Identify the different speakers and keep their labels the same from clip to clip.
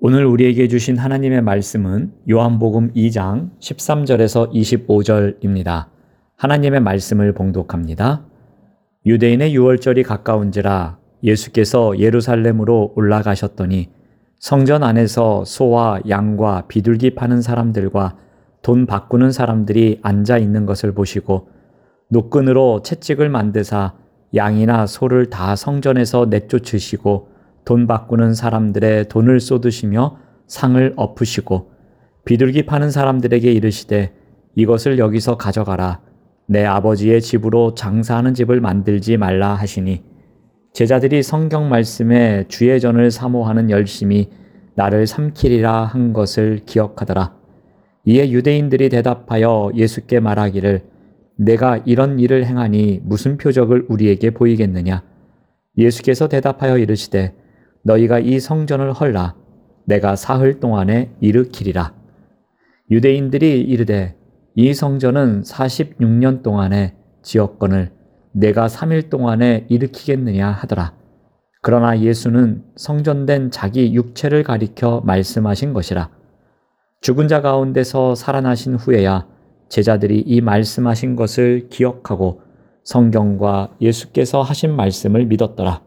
Speaker 1: 오늘 우리에게 주신 하나님의 말씀은 요한복음 2장 13절에서 25절입니다. 하나님의 말씀을 봉독합니다. 유대인의 유월절이 가까운지라 예수께서 예루살렘으로 올라가셨더니 성전 안에서 소와 양과 비둘기 파는 사람들과 돈 바꾸는 사람들이 앉아 있는 것을 보시고 노끈으로 채찍을 만드사 양이나 소를 다 성전에서 내쫓으시고 돈 바꾸는 사람들의 돈을 쏟으시며 상을 엎으시고 비둘기 파는 사람들에게 이르시되 이것을 여기서 가져가라. 내 아버지의 집으로 장사하는 집을 만들지 말라 하시니 제자들이 성경 말씀에 주의 전을 사모하는 열심이 나를 삼키리라 한 것을 기억하더라. 이에 유대인들이 대답하여 예수께 말하기를 내가 이런 일을 행하니 무슨 표적을 우리에게 보이겠느냐. 예수께서 대답하여 이르시되 너희가 이 성전을 헐라. 내가 사흘 동안에 일으키리라. 유대인들이 이르되 이 성전은 46년 동안에 지었거늘 내가 3일 동안에 일으키겠느냐 하더라. 그러나 예수는 성전된 자기 육체를 가리켜 말씀하신 것이라. 죽은 자 가운데서 살아나신 후에야 제자들이 이 말씀하신 것을 기억하고 성경과 예수께서 하신 말씀을 믿었더라.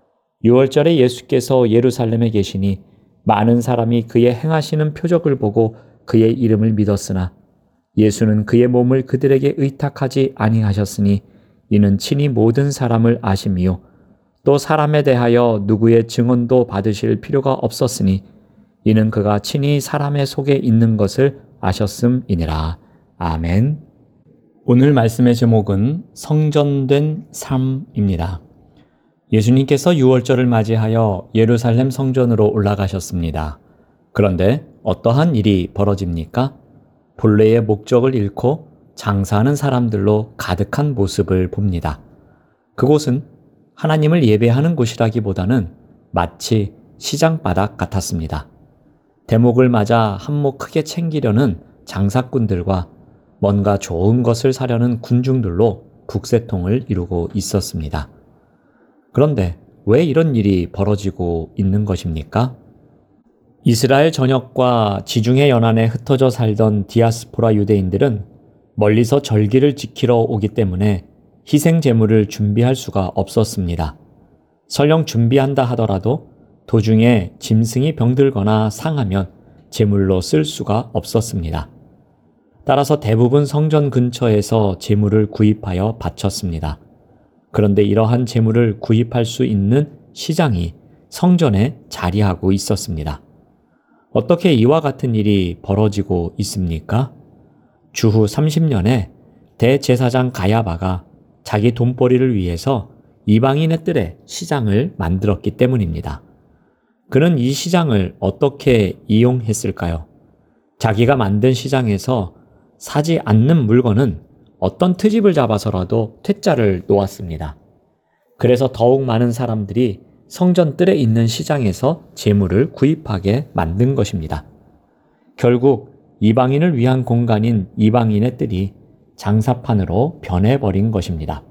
Speaker 1: 유월절에 예수께서 예루살렘에 계시니 많은 사람이 그의 행하시는 표적을 보고 그의 이름을 믿었으나 예수는 그의 몸을 그들에게 의탁하지 아니하셨으니 이는 친히 모든 사람을 아심이요 또 사람에 대하여 누구의 증언도 받으실 필요가 없었으니 이는 그가 친히 사람의 속에 있는 것을 아셨음이니라. 아멘. 오늘 말씀의 제목은 성전된 삶입니다. 예수님께서 유월절을 맞이하여 예루살렘 성전으로 올라가셨습니다. 그런데 어떠한 일이 벌어집니까? 본래의 목적을 잃고 장사하는 사람들로 가득한 모습을 봅니다. 그곳은 하나님을 예배하는 곳이라기보다는 마치 시장바닥 같았습니다. 대목을 맞아 한몫 크게 챙기려는 장사꾼들과 뭔가 좋은 것을 사려는 군중들로 북새통을 이루고 있었습니다. 그런데 왜 이런 일이 벌어지고 있는 것입니까? 이스라엘 전역과 지중해 연안에 흩어져 살던 디아스포라 유대인들은 멀리서 절기를 지키러 오기 때문에 희생 제물을 준비할 수가 없었습니다. 설령 준비한다 하더라도 도중에 짐승이 병들거나 상하면 제물로 쓸 수가 없었습니다. 따라서 대부분 성전 근처에서 제물을 구입하여 바쳤습니다. 그런데 이러한 제물을 구입할 수 있는 시장이 성전에 자리하고 있었습니다. 어떻게 이와 같은 일이 벌어지고 있습니까? 주후 30년에 대제사장 가야바가 자기 돈벌이를 위해서 이방인의 뜰에 시장을 만들었기 때문입니다. 그는 이 시장을 어떻게 이용했을까요? 자기가 만든 시장에서 사지 않는 물건은 어떤 트집을 잡아서라도 퇴짜를 놓았습니다. 그래서 더욱 많은 사람들이 성전 뜰에 있는 시장에서 제물을 구입하게 만든 것입니다. 결국 이방인을 위한 공간인 이방인의 뜰이 장사판으로 변해버린 것입니다.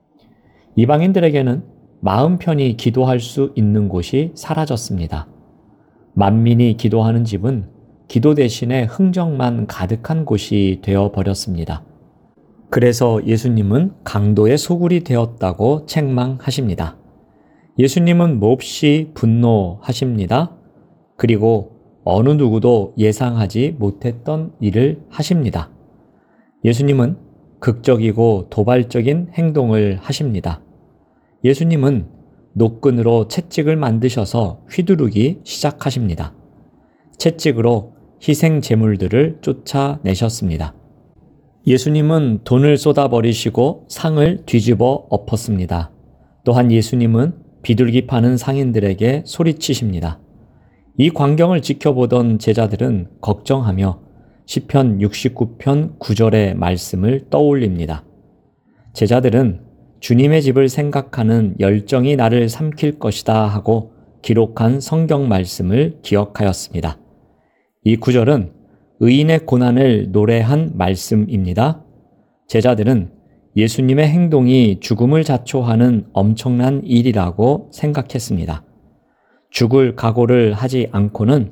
Speaker 1: 이방인들에게는 마음 편히 기도할 수 있는 곳이 사라졌습니다. 만민이 기도하는 집은 기도 대신에 흥정만 가득한 곳이 되어버렸습니다. 그래서 예수님은 강도의 소굴이 되었다고 책망하십니다. 예수님은 몹시 분노하십니다. 그리고 어느 누구도 예상하지 못했던 일을 하십니다. 예수님은 극적이고 도발적인 행동을 하십니다. 예수님은 노끈으로 채찍을 만드셔서 휘두르기 시작하십니다. 채찍으로 희생 제물들을 쫓아내셨습니다. 예수님은 돈을 쏟아버리시고 상을 뒤집어 엎었습니다. 또한 예수님은 비둘기 파는 상인들에게 소리치십니다. 이 광경을 지켜보던 제자들은 걱정하며 시편 69편 9절의 말씀을 떠올립니다. 제자들은 주님의 집을 생각하는 열정이 나를 삼킬 것이다 하고 기록한 성경 말씀을 기억하였습니다. 이 구절은 의인의 고난을 노래한 말씀입니다. 제자들은 예수님의 행동이 죽음을 자초하는 엄청난 일이라고 생각했습니다. 죽을 각오를 하지 않고는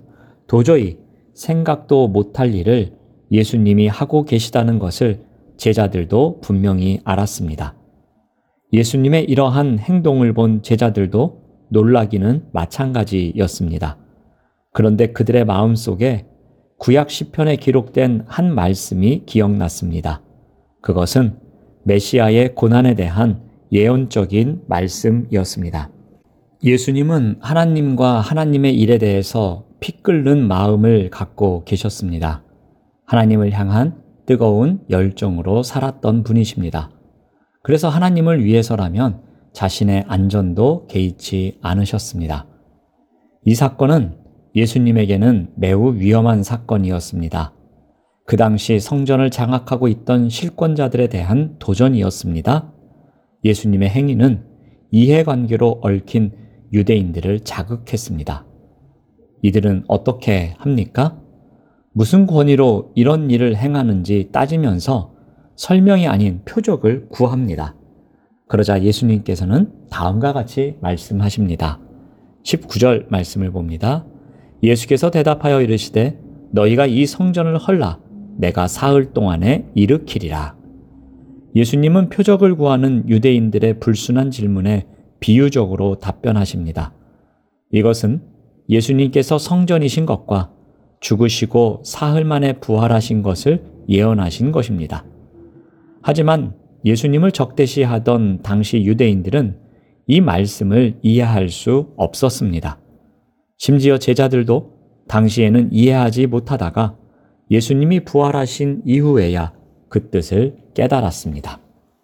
Speaker 1: 도저히 생각도 못할 일을 예수님이 하고 계시다는 것을 제자들도 분명히 알았습니다. 예수님의 이러한 행동을 본 제자들도 놀라기는 마찬가지였습니다. 그런데 그들의 마음속에 구약 시편에 기록된 한 말씀이 기억났습니다. 그것은 메시아의 고난에 대한 예언적인 말씀이었습니다. 예수님은 하나님과 하나님의 일에 대해서 피 끓는 마음을 갖고 계셨습니다. 하나님을 향한 뜨거운 열정으로 살았던 분이십니다. 그래서 하나님을 위해서라면 자신의 안전도 개의치 않으셨습니다. 이 사건은 예수님에게는 매우 위험한 사건이었습니다. 그 당시 성전을 장악하고 있던 실권자들에 대한 도전이었습니다. 예수님의 행위는 이해관계로 얽힌 유대인들을 자극했습니다. 이들은 어떻게 합니까? 무슨 권위로 이런 일을 행하는지 따지면서 설명이 아닌 표적을 구합니다. 그러자 예수님께서는 다음과 같이 말씀하십니다. 19절 말씀을 봅니다. 예수께서 대답하여 이르시되 너희가 이 성전을 헐라 내가 사흘 동안에 일으키리라. 예수님은 표적을 구하는 유대인들의 불순한 질문에 비유적으로 답변하십니다. 이것은 예수님께서 성전이신 것과 죽으시고 사흘 만에 부활하신 것을 예언하신 것입니다. 하지만 예수님을 적대시하던 당시 유대인들은 이 말씀을 이해할 수 없었습니다. 심지어 제자들도 당시에는 이해하지 못하다가 예수님이 부활하신 이후에야 그 뜻을 깨달았습니다.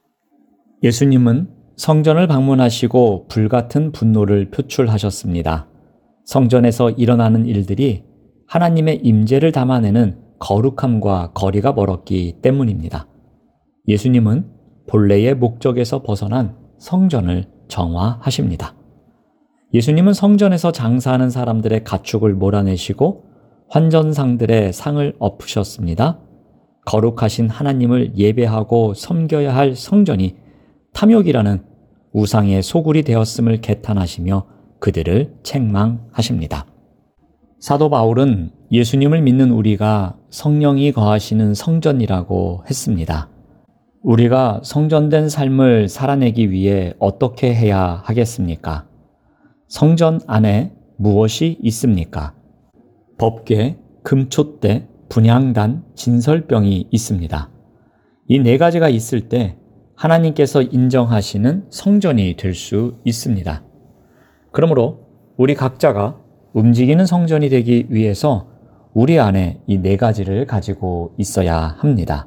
Speaker 1: 예수님은 성전을 방문하시고 불같은 분노를 표출하셨습니다. 성전에서 일어나는 일들이 하나님의 임재를 담아내는 거룩함과 거리가 멀었기 때문입니다. 예수님은 본래의 목적에서 벗어난 성전을 정화하십니다. 예수님은 성전에서 장사하는 사람들의 가축을 몰아내시고 환전상들의 상을 엎으셨습니다. 거룩하신 하나님을 예배하고 섬겨야 할 성전이 탐욕이라는 우상의 소굴이 되었음을 개탄하시며 그들을 책망하십니다. 사도 바울은 예수님을 믿는 우리가 성령이 거하시는 성전이라고 했습니다. 우리가 성전된 삶을 살아내기 위해 어떻게 해야 하겠습니까? 성전 안에 무엇이 있습니까? 법궤, 금촛대, 분향단, 진설병이 있습니다. 이 네 가지가 있을 때 하나님께서 인정하시는 성전이 될 수 있습니다. 그러므로 우리 각자가 움직이는 성전이 되기 위해서 우리 안에 이 네 가지를 가지고 있어야 합니다.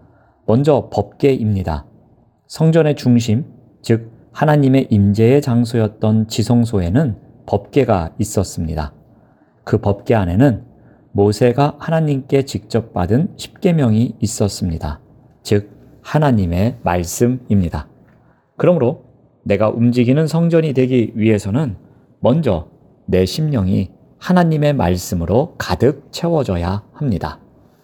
Speaker 1: 먼저 법궤입니다. 성전의 중심, 즉 하나님의 임재의 장소였던 지성소에는 법궤가 있었습니다. 그 법궤 안에는 모세가 하나님께 직접 받은 십계명이 있었습니다. 즉 하나님의 말씀입니다. 그러므로 내가 움직이는 성전이 되기 위해서는 먼저 내 심령이 하나님의 말씀으로 가득 채워져야 합니다.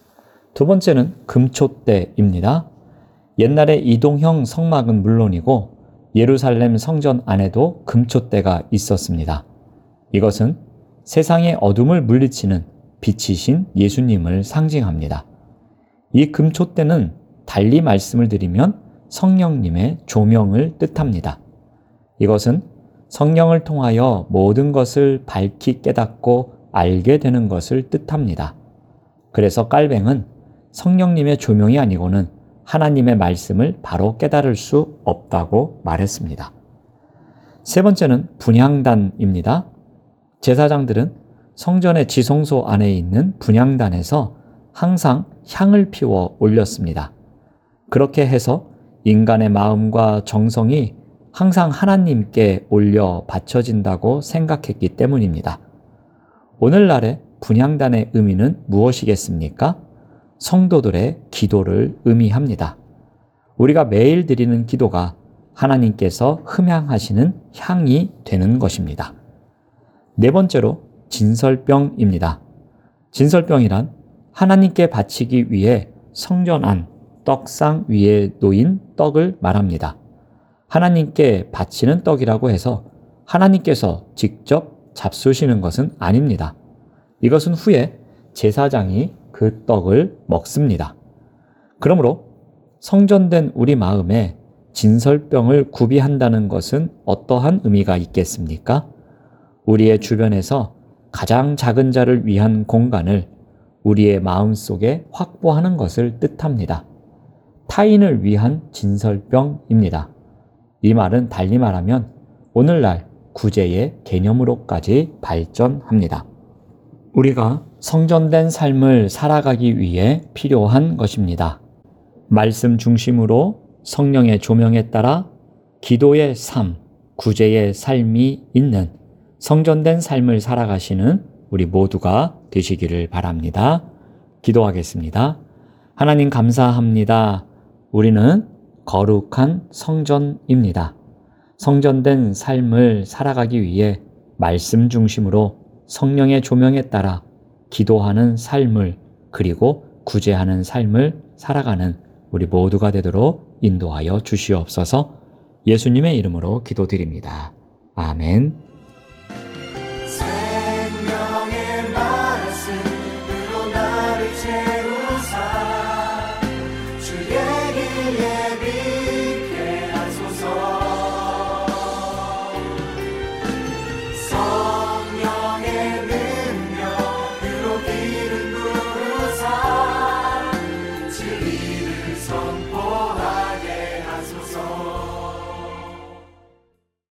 Speaker 1: 두 번째는 금촛대입니다. 옛날에 이동형 성막은 물론이고 예루살렘 성전 안에도 금촛대가 있었습니다. 이것은 세상의 어둠을 물리치는 빛이신 예수님을 상징합니다. 이 금촛대는 달리 말씀을 드리면 성령님의 조명을 뜻합니다. 이것은 성령을 통하여 모든 것을 밝히 깨닫고 알게 되는 것을 뜻합니다. 그래서 깔뱅은 성령님의 조명이 아니고는 하나님의 말씀을 바로 깨달을 수 없다고 말했습니다. 세 번째는 분향단입니다. 제사장들은 성전의 지성소 안에 있는 분향단에서 항상 향을 피워 올렸습니다. 그렇게 해서 인간의 마음과 정성이 항상 하나님께 올려 바쳐진다고 생각했기 때문입니다. 오늘날의 분향단의 의미는 무엇이겠습니까? 성도들의 기도를 의미합니다. 우리가 매일 드리는 기도가 하나님께서 흠향하시는 향이 되는 것입니다. 네 번째로 진설병입니다. 진설병이란 하나님께 바치기 위해 성전 안 떡상 위에 놓인 떡을 말합니다. 하나님께 바치는 떡이라고 해서 하나님께서 직접 잡수시는 것은 아닙니다. 이것은 후에 제사장이 그 떡을 먹습니다. 그러므로 성전된 우리 마음에 진설병을 구비한다는 것은 어떠한 의미가 있겠습니까? 우리의 주변에서 가장 작은 자를 위한 공간을 우리의 마음 속에 확보하는 것을 뜻합니다. 타인을 위한 진설병입니다. 이 말은 달리 말하면 오늘날 구제의 개념으로까지 발전합니다. 우리가 성전된 삶을 살아가기 위해 필요한 것입니다. 말씀 중심으로 성령의 조명에 따라 기도의 삶, 구제의 삶이 있는 성전된 삶을 살아가시는 우리 모두가 되시기를 바랍니다. 기도하겠습니다. 하나님 감사합니다. 우리는 거룩한 성전입니다. 성전된 삶을 살아가기 위해 말씀 중심으로 성령의 조명에 따라 기도하는 삶을 그리고 구제하는 삶을 살아가는 우리 모두가 되도록 인도하여 주시옵소서. 예수님의 이름으로 기도드립니다. 아멘.